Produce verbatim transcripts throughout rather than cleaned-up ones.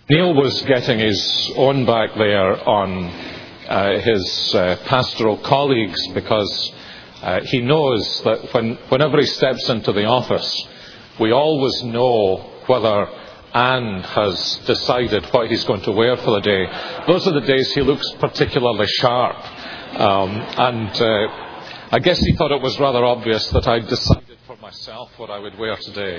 Neil was getting his own back there on uh, his uh, pastoral colleagues because uh, he knows that when, whenever he steps into the office, we always know whether Anne has decided what he's going to wear for the day. Those are the days he looks particularly sharp. Um, and uh, I guess he thought it was rather obvious that I'd decided for myself what I would wear today.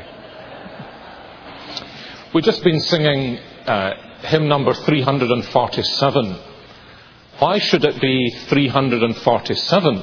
We've just been singing uh, hymn number three hundred forty-seven. Why should it be three hundred forty-seven?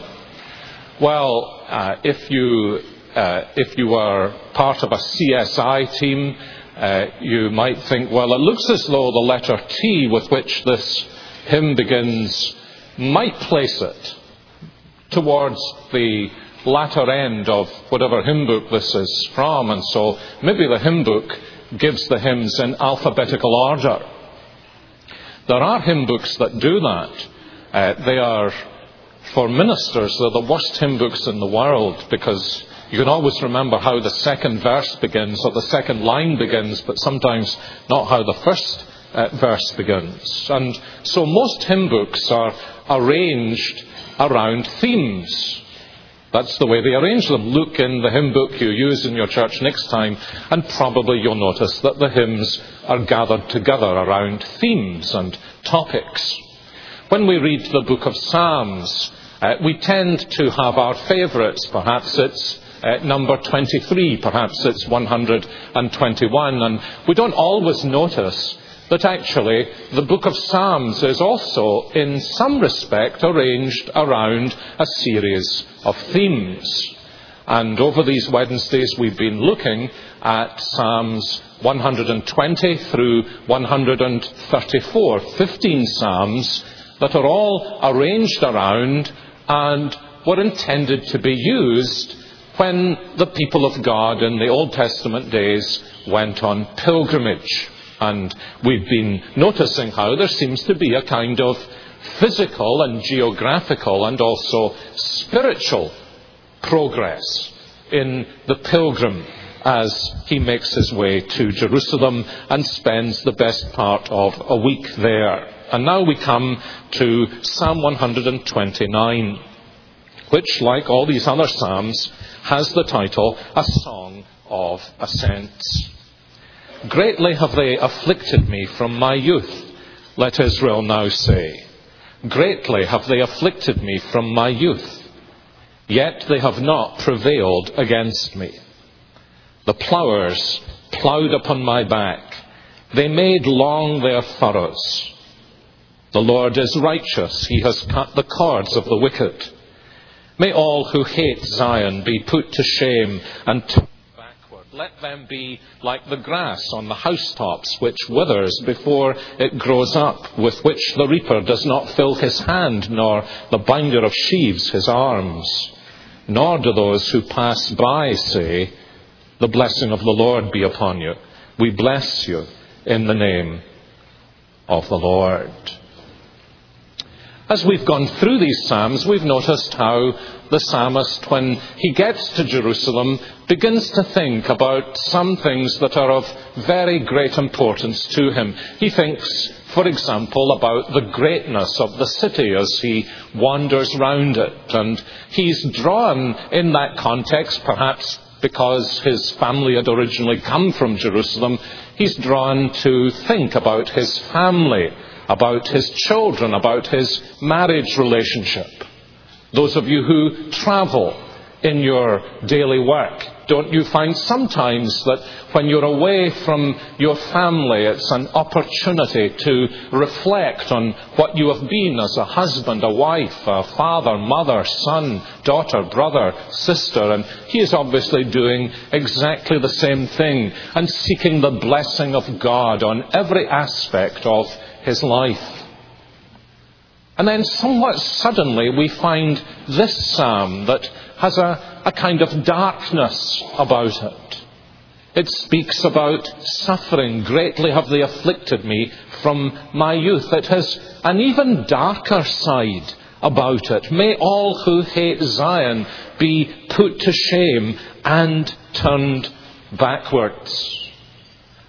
Well, uh, if you uh, if you were part of a C S I team, uh, you might think, well, it looks as though the letter T with which this hymn begins might place it towards the latter end of whatever hymn book this is from, and so maybe the hymn book gives the hymns in alphabetical order. There are hymn books that do that. Uh, they are, for ministers, they're the worst hymn books in the world, because you can always remember how the second verse begins or the second line begins, but sometimes not how the first uh, verse begins. And so most hymn books are arranged around themes. That's the way they arrange them. Look in the hymn book you use in your church next time, and probably you'll notice that the hymns are gathered together around themes and topics. When we read the book of Psalms, uh, we tend to have our favourites. Perhaps it's uh, number twenty-three, perhaps it's one hundred twenty-one, and we don't always notice that actually the book of Psalms is also, in some respect, arranged around a series of themes. And over these Wednesdays we've been looking at Psalms one hundred twenty through one hundred thirty-four, fifteen Psalms that are all arranged around and were intended to be used when the people of God in the Old Testament days went on pilgrimage. And we've been noticing how there seems to be a kind of physical and geographical and also spiritual progress in the pilgrim as he makes his way to Jerusalem and spends the best part of a week there. And now we come to Psalm one hundred twenty-nine, which, like all these other psalms, has the title, A Song of Ascents. Greatly have they afflicted me from my youth, let Israel now say. Greatly have they afflicted me from my youth, yet they have not prevailed against me. The ploughers ploughed upon my back, they made long their furrows. The Lord is righteous, he has cut the cords of the wicked. May all who hate Zion be put to shame and turned backward. Let them be like the grass on the housetops, which withers before it grows up, with which the reaper does not fill his hand, nor the binder of sheaves his arms. Nor do those who pass by say, the blessing of the Lord be upon you. We bless you in the name of the Lord. As we've gone through these psalms, we've noticed how the psalmist, when he gets to Jerusalem, begins to think about some things that are of very great importance to him. He thinks, for example, about the greatness of the city as he wanders round it. And he's drawn in that context, perhaps because his family had originally come from Jerusalem, he's drawn to think about his family, about his children, about his marriage relationship. Those of you who travel in your daily work, don't you find sometimes that when you're away from your family, it's an opportunity to reflect on what you have been as a husband, a wife, a father, mother, son, daughter, brother, sister, and he is obviously doing exactly the same thing and seeking the blessing of God on every aspect of his life. And then somewhat suddenly we find this psalm that has a, a kind of darkness about it. It speaks about suffering. Greatly have they afflicted me from my youth. It has an even darker side about it. May all who hate Zion be put to shame and turned backwards.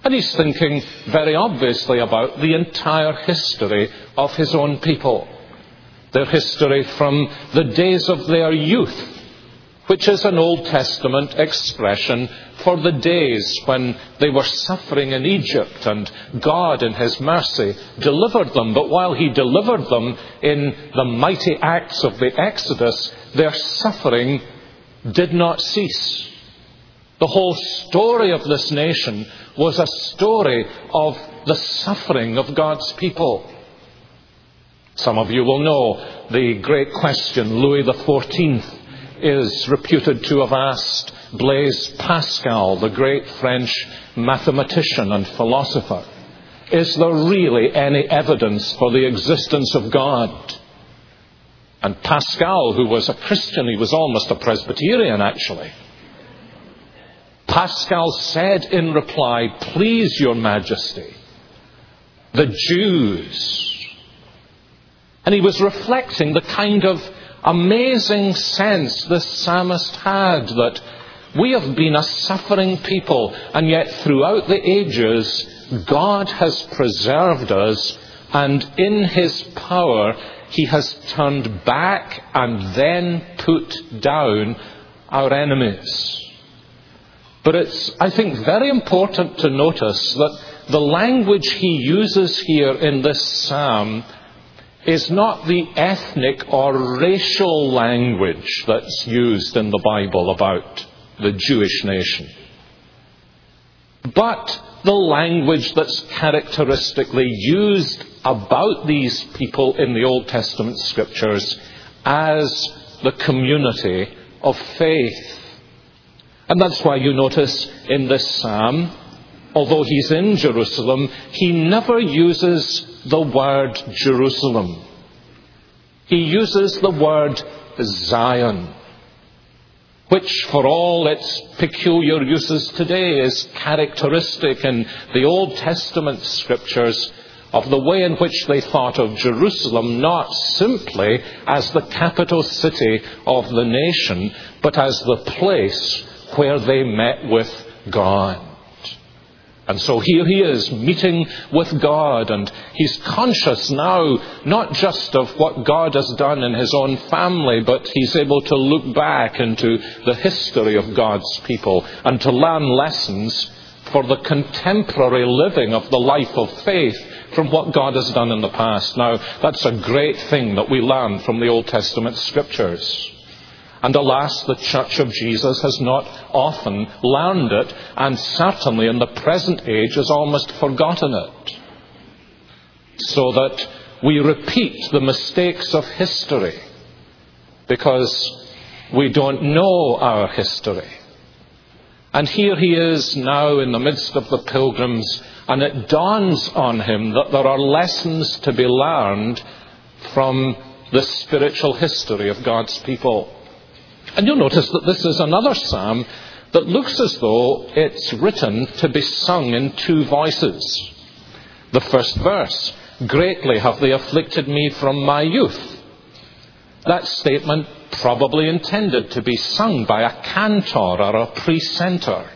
And he's thinking very obviously about the entire history of his own people. Their history from the days of their youth, which is an Old Testament expression for the days when they were suffering in Egypt and God in his mercy delivered them. But while he delivered them in the mighty acts of the Exodus, their suffering did not cease. The whole story of this nation was a story of the suffering of God's people. Some of you will know the great question Louis the fourteenth is reputed to have asked Blaise Pascal, the great French mathematician and philosopher. Is there really any evidence for the existence of God? And Pascal, who was a Christian, he was almost a Presbyterian actually. Pascal said in reply, "Please, Your Majesty, the Jews." And he was reflecting the kind of amazing sense this psalmist had, that we have been a suffering people, and yet throughout the ages, God has preserved us, and in his power, he has turned back and then put down our enemies. But it's, I think, very important to notice that the language he uses here in this psalm is not the ethnic or racial language that's used in the Bible about the Jewish nation, but the language that's characteristically used about these people in the Old Testament scriptures as the community of faith. And that's why you notice in this psalm, although he's in Jerusalem, he never uses the word Jerusalem. He uses the word Zion, which for all its peculiar uses today is characteristic in the Old Testament scriptures of the way in which they thought of Jerusalem, not simply as the capital city of the nation, but as the place where they met with God. And so here he is meeting with God, and he's conscious now not just of what God has done in his own family, but he's able to look back into the history of God's people and to learn lessons for the contemporary living of the life of faith from what God has done in the past. Now, that's a great thing that we learn from the Old Testament scriptures. And alas, the Church of Jesus has not often learned it, and certainly in the present age has almost forgotten it. So that we repeat the mistakes of history because we don't know our history. And here he is now in the midst of the pilgrims, and it dawns on him that there are lessons to be learned from the spiritual history of God's people. And you'll notice that this is another psalm that looks as though it's written to be sung in two voices. The first verse, "Greatly have they afflicted me from my youth." That statement probably intended to be sung by a cantor or a precentor.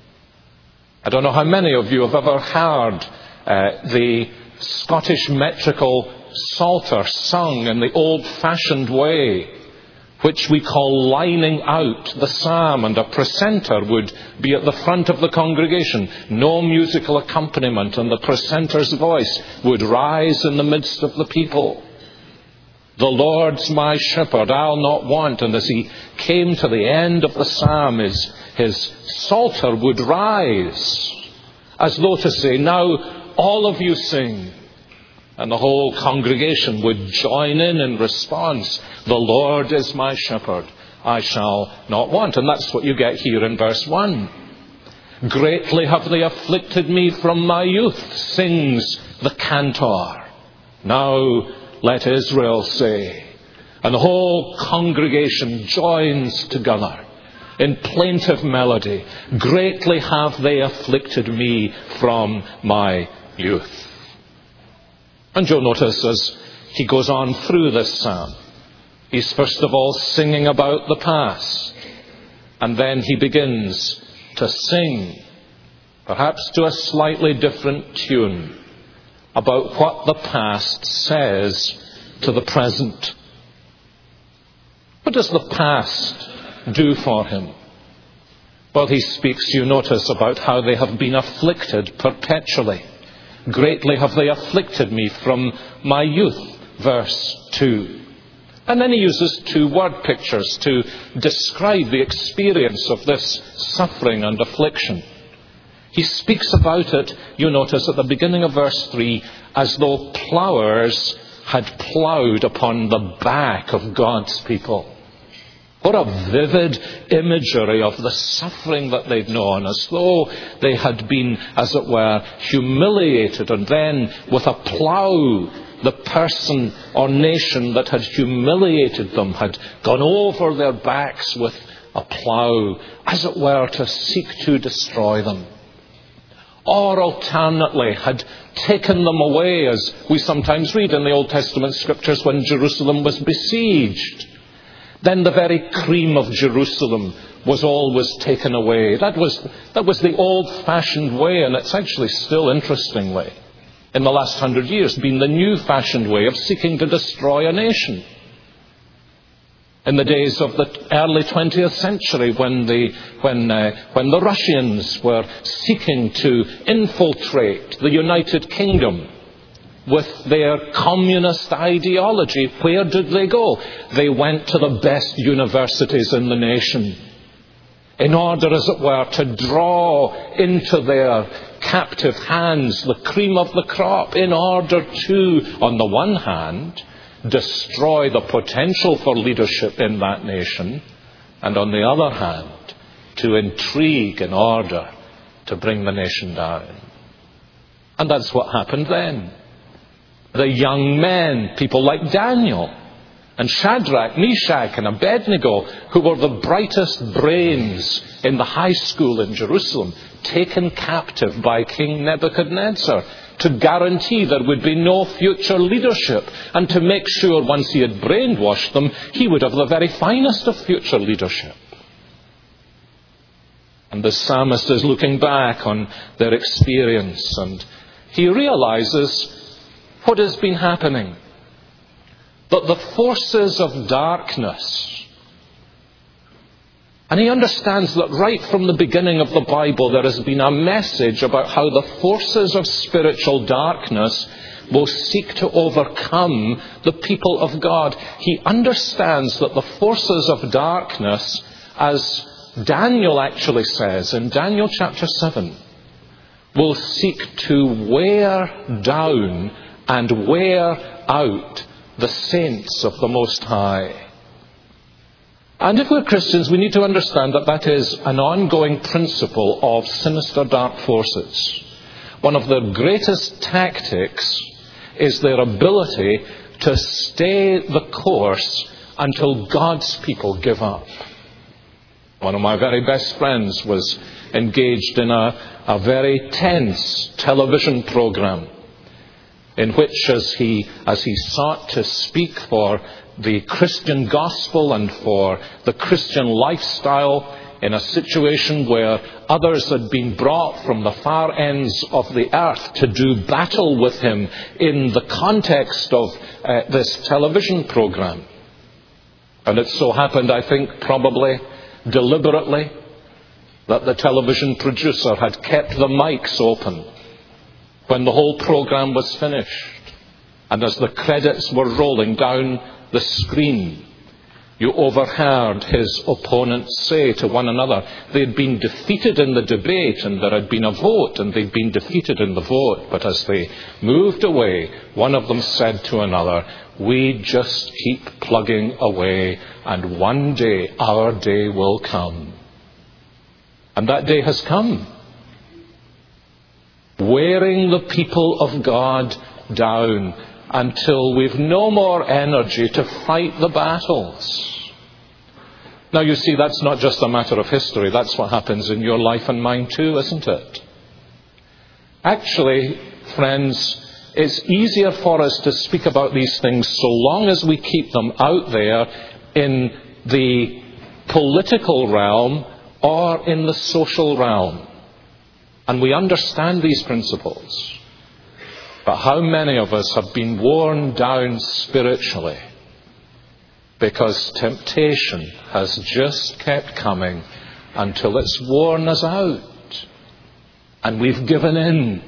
I don't know how many of you have ever heard uh, the Scottish metrical psalter sung in the old-fashioned way, which we call lining out the psalm, and a precentor would be at the front of the congregation, no musical accompaniment, and the precentor's voice would rise in the midst of the people. "The Lord's my shepherd, I'll not want." And as he came to the end of the psalm, his, his psalter would rise, as though to say, "Now all of you sing." And the whole congregation would join in in response. "The Lord is my shepherd, I shall not want." And that's what you get here in verse one. "Greatly have they afflicted me from my youth, sings the cantor. Now let Israel say." And the whole congregation joins together in plaintive melody. "Greatly have they afflicted me from my youth." And you'll notice as he goes on through this psalm, he's first of all singing about the past. And then he begins to sing perhaps to a slightly different tune, about what the past says to the present. What does the past do for him? Well, he speaks, you notice, about how they have been afflicted perpetually. Greatly have they afflicted me from my youth, verse two. And then he uses two word pictures to describe the experience of this suffering and affliction. He speaks about it, you notice, at the beginning of verse three, as though plowers had ploughed upon the back of God's people. What a vivid imagery of the suffering that they'd known, as though they had been, as it were, humiliated, and then with a plough, the person or nation that had humiliated them had gone over their backs with a plough, as it were, to seek to destroy them. Or alternately, had taken them away, as we sometimes read in the Old Testament scriptures when Jerusalem was besieged. Then the very cream of Jerusalem was always taken away. That was, that was the old-fashioned way, and it's actually still, interestingly, in the last hundred years, been the new-fashioned way of seeking to destroy a nation. In the days of the early twentieth century, when the, when, uh, when the Russians were seeking to infiltrate the United Kingdom with their communist ideology, where did they go? They went to the best universities in the nation, in order, as it were, to draw into their captive hands the cream of the crop, in order to, on the one hand, destroy the potential for leadership in that nation, and on the other hand, to intrigue in order to bring the nation down. And that's what happened then. The young men, people like Daniel and Shadrach, Meshach and Abednego, who were the brightest brains in the high school in Jerusalem, taken captive by King Nebuchadnezzar to guarantee there would be no future leadership, and to make sure once he had brainwashed them, he would have the very finest of future leadership. And the psalmist is looking back on their experience, and he realizes what has been happening. That the forces of darkness, and he understands that right from the beginning of the Bible there has been a message about how the forces of spiritual darkness will seek to overcome the people of God. He understands that the forces of darkness, as Daniel actually says in Daniel chapter seven, will seek to wear down and wear out the saints of the Most High. And if we're Christians, we need to understand that that is an ongoing principle of sinister dark forces. One of their greatest tactics is their ability to stay the course until God's people give up. One of my very best friends was engaged in a, a very tense television program, in which, as he, as he sought to speak for the Christian gospel and for the Christian lifestyle in a situation where others had been brought from the far ends of the earth to do battle with him in the context of uh, this television program. And it so happened, I think, probably deliberately, that the television producer had kept the mics open when the whole program was finished. And as the credits were rolling down the screen, you overheard his opponents say to one another, they'd been defeated in the debate and there had been a vote and they'd been defeated in the vote. But as they moved away, one of them said to another, we just keep plugging away and one day our day will come. And that day has come. Wearing the people of God down until we've no more energy to fight the battles. Now you see, that's not just a matter of history. That's what happens in your life and mine too, isn't it? Actually, friends, it's easier for us to speak about these things so long as we keep them out there in the political realm or in the social realm. And we understand these principles. But how many of us have been worn down spiritually because temptation has just kept coming until it's worn us out and we've given in?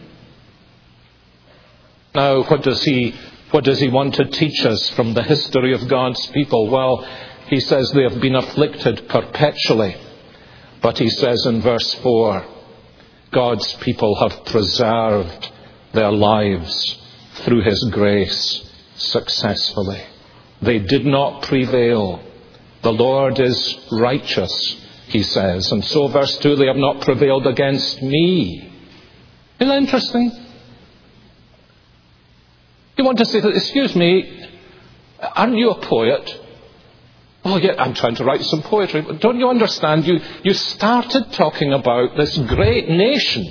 Now, what does he, what does he want to teach us from the history of God's people? Well, he says they have been afflicted perpetually. But he says in verse four, God's people have preserved their lives through His grace successfully. They did not prevail. The Lord is righteous, he says. And so verse two, they have not prevailed against me. Isn't that interesting? You want to say, excuse me, aren't you a poet? Oh, yeah, I'm trying to write some poetry. But don't you understand? You, you started talking about this great nation.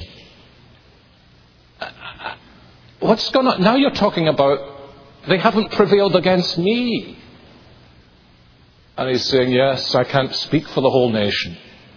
What's going on? Now you're talking about they haven't prevailed against me. And he's saying, yes, I can't speak for the whole nation.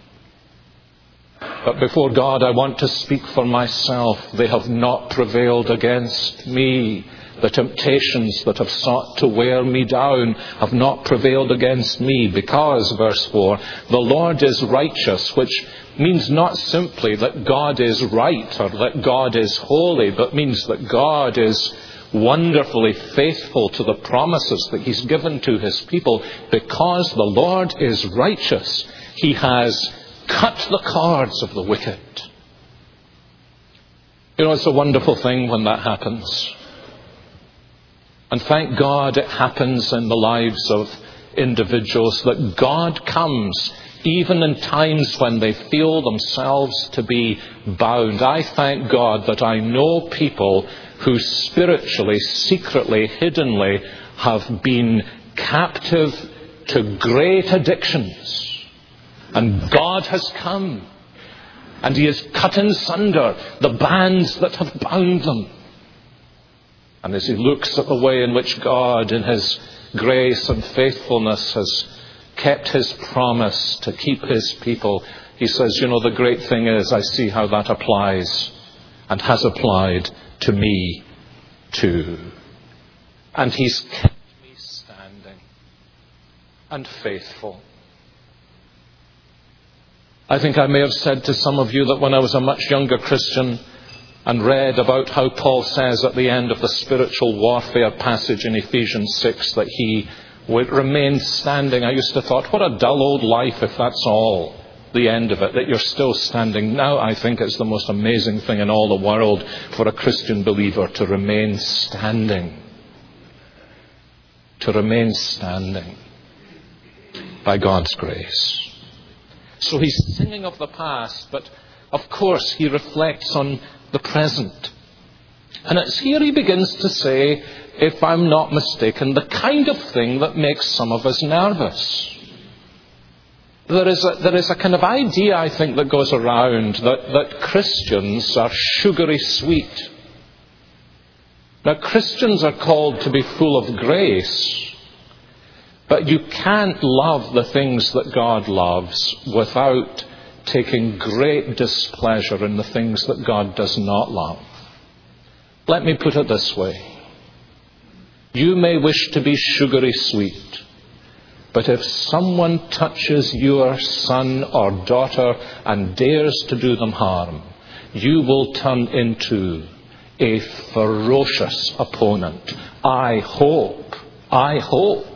But before God, I want to speak for myself. They have not prevailed against me. The temptations that have sought to wear me down have not prevailed against me because, verse four, the Lord is righteous, which means not simply that God is right or that God is holy, but means that God is wonderfully faithful to the promises that He's given to His people. Because the Lord is righteous, He has cut the cords of the wicked. You know, it's a wonderful thing when that happens. And thank God it happens in the lives of individuals, that God comes even in times when they feel themselves to be bound. I thank God that I know people who spiritually, secretly, hiddenly have been captive to great addictions. And God has come and He has cut in sunder the bands that have bound them. And as he looks at the way in which God, in His grace and faithfulness, has kept His promise to keep His people, he says, you know, the great thing is I see how that applies and has applied to me too. And He's kept me standing and faithful. I think I may have said to some of you that when I was a much younger Christian and read about how Paul says at the end of the spiritual warfare passage in Ephesians six that he would remain standing, I used to thought, what a dull old life if that's all, the end of it, that you're still standing. Now I think it's the most amazing thing in all the world for a Christian believer to remain standing. To remain standing by God's grace. So he's singing of the past, but of course he reflects on the present. And it's here he begins to say, if I'm not mistaken, the kind of thing that makes some of us nervous. There is a, there is a kind of idea, I think, that goes around that, that Christians are sugary sweet. Now, Christians are called to be full of grace, but you can't love the things that God loves without taking great displeasure in the things that God does not love. Let me put it this way. You may wish to be sugary sweet, but if someone touches your son or daughter and dares to do them harm, you will turn into a ferocious opponent. I hope, I hope.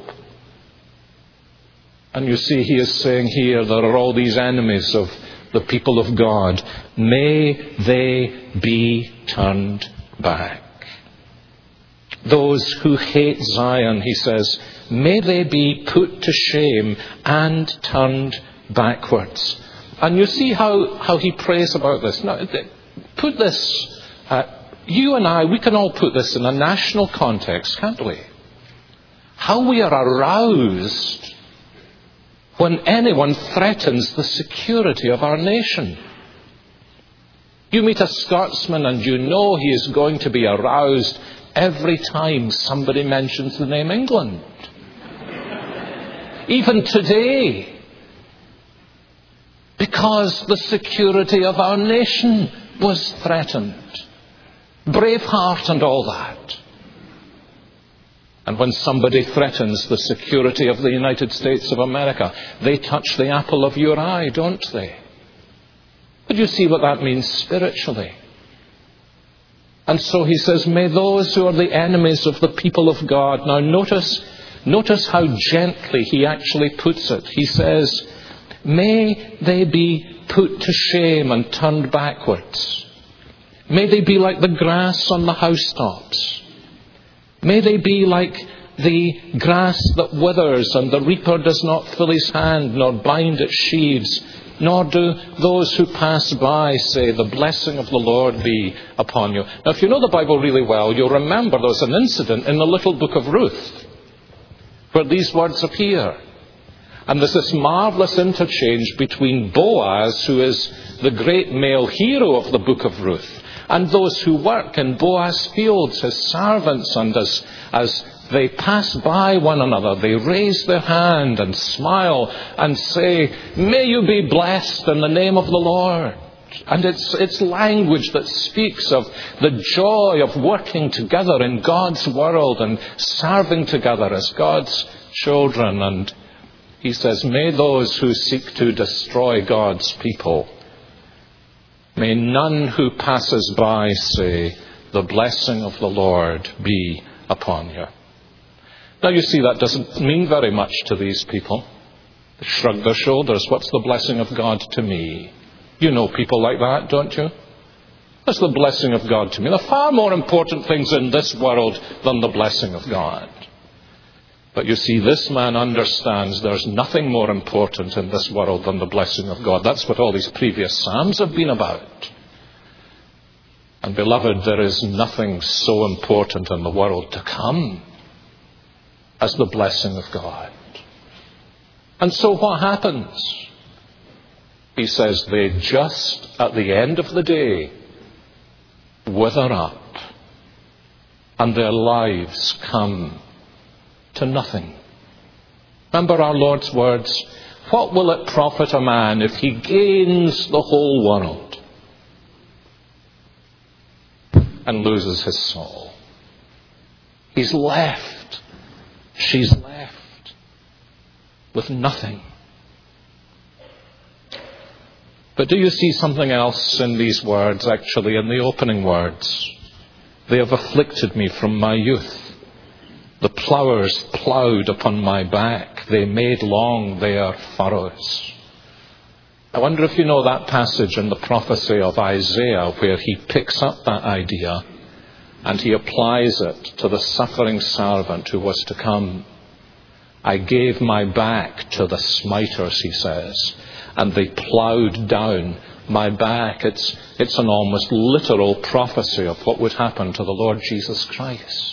And you see, he is saying here, there are all these enemies of the people of God. May they be turned back. Those who hate Zion, he says, may they be put to shame and turned backwards. And you see how, how he prays about this. Now, put this, uh, you and I, we can all put this in a national context, can't we? How we are aroused when anyone threatens the security of our nation. You meet a Scotsman and you know he is going to be aroused every time somebody mentions the name England. Even today. Because the security of our nation was threatened. Brave heart and all that. And when somebody threatens the security of the United States of America, they touch the apple of your eye, don't they? But you see what that means spiritually. And so he says, may those who are the enemies of the people of God. Now notice, notice how gently he actually puts it. He says, may they be put to shame and turned backwards. May they be like the grass on the housetops. May they be like the grass that withers, and the reaper does not fill his hand, nor bind its sheaves, nor do those who pass by say, the blessing of the Lord be upon you. Now, if you know the Bible really well, you'll remember there was an incident in the little book of Ruth where these words appear. And there's this marvelous interchange between Boaz, who is the great male hero of the book of Ruth, and those who work in Boaz's fields, his servants, and as, as they pass by one another, they raise their hand and smile and say, may you be blessed in the name of the Lord. And it's, it's language that speaks of the joy of working together in God's world and serving together as God's children. And he says, may those who seek to destroy God's people, may none who passes by say, the blessing of the Lord be upon you. Now you see, that doesn't mean very much to these people. They shrug their shoulders. What's the blessing of God to me? You know people like that, don't you? What's the blessing of God to me? There are far more important things in this world than the blessing of God. But you see, this man understands there's nothing more important in this world than the blessing of God. That's what all these previous Psalms have been about. And beloved, there is nothing so important in the world to come as the blessing of God. And so what happens? He says they just, at the end of the day, wither up, and their lives come to nothing. Remember our Lord's words, what will it profit a man if he gains the whole world and loses his soul? He's left, she's left with nothing. But do you see something else in these words, actually, in the opening words? They have afflicted me from my youth. The ploughers ploughed upon my back. They made long their furrows. I wonder if you know that passage in the prophecy of Isaiah where he picks up that idea and he applies it to the suffering servant who was to come. I gave my back to the smiters, he says, and they ploughed down my back. It's, it's an almost literal prophecy of what would happen to the Lord Jesus Christ.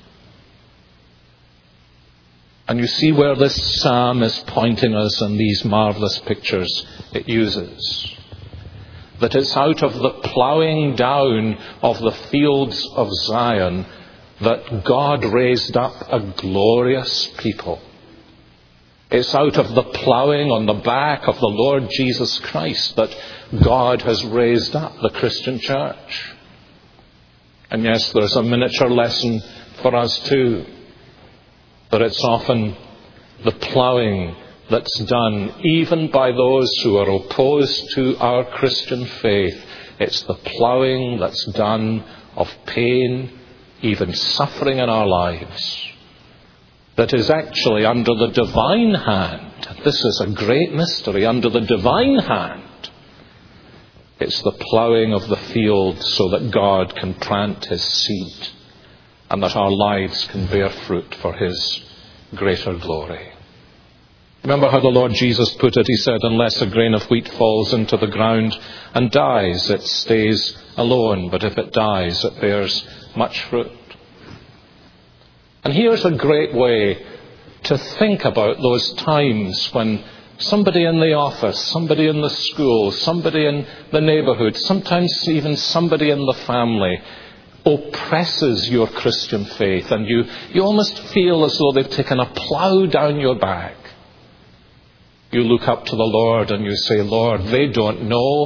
And you see where this psalm is pointing us in these marvelous pictures it uses. That it's out of the ploughing down of the fields of Zion that God raised up a glorious people. It's out of the ploughing on the back of the Lord Jesus Christ that God has raised up the Christian church. And yes, there's a miniature lesson for us too. But it's often the ploughing that's done even by those who are opposed to our Christian faith. It's the ploughing that's done of pain, even suffering in our lives, that is actually under the divine hand. This is a great mystery. Under the divine hand, it's the ploughing of the field so that God can plant his seed and that our lives can bear fruit for his greater glory. Remember how the Lord Jesus put it. He said, unless a grain of wheat falls into the ground and dies, it stays alone. But if it dies, it bears much fruit. And here's a great way to think about those times when somebody in the office, somebody in the school, somebody in the neighborhood, sometimes even somebody in the family oppresses your Christian faith, and you, you almost feel as though they've taken a plough down your back. You look up to the Lord and you say, Lord, they don't know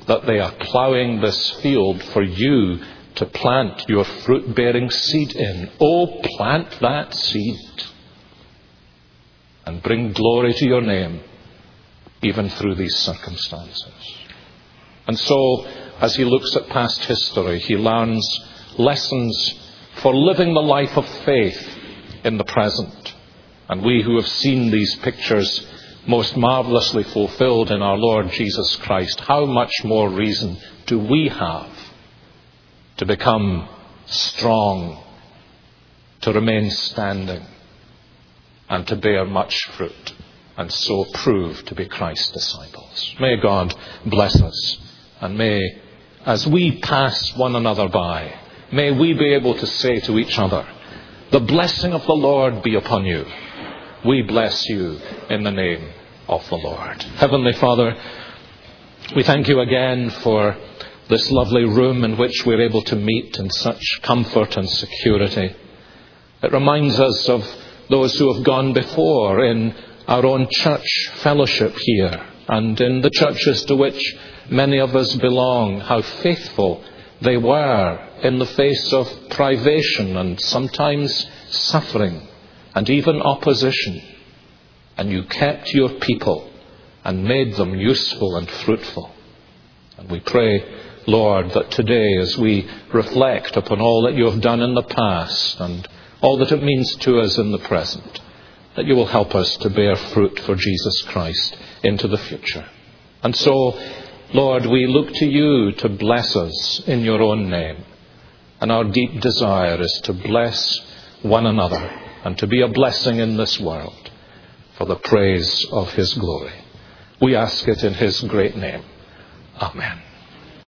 that they are ploughing this field for you to plant your fruit-bearing seed in. Oh, plant that seed and bring glory to your name, even through these circumstances. And so, as he looks at past history, he learns lessons for living the life of faith in the present. And we who have seen these pictures most marvelously fulfilled in our Lord Jesus Christ, how much more reason do we have to become strong, to remain standing, and to bear much fruit, and so prove to be Christ's disciples. May God bless us, and may, as we pass one another by, may we be able to say to each other, the blessing of the Lord be upon you. We bless you in the name of the Lord. Heavenly Father, we thank you again for this lovely room in which we're able to meet in such comfort and security. It reminds us of those who have gone before in our own church fellowship here and in the churches to which many of us belong, how faithful they were in the face of privation and sometimes suffering and even opposition. And you kept your people and made them useful and fruitful. And we pray, Lord, that today as we reflect upon all that you have done in the past and all that it means to us in the present, that you will help us to bear fruit for Jesus Christ into the future. And so, Lord, we look to you to bless us in your own name. And our deep desire is to bless one another and to be a blessing in this world for the praise of his glory. We ask it in his great name. Amen.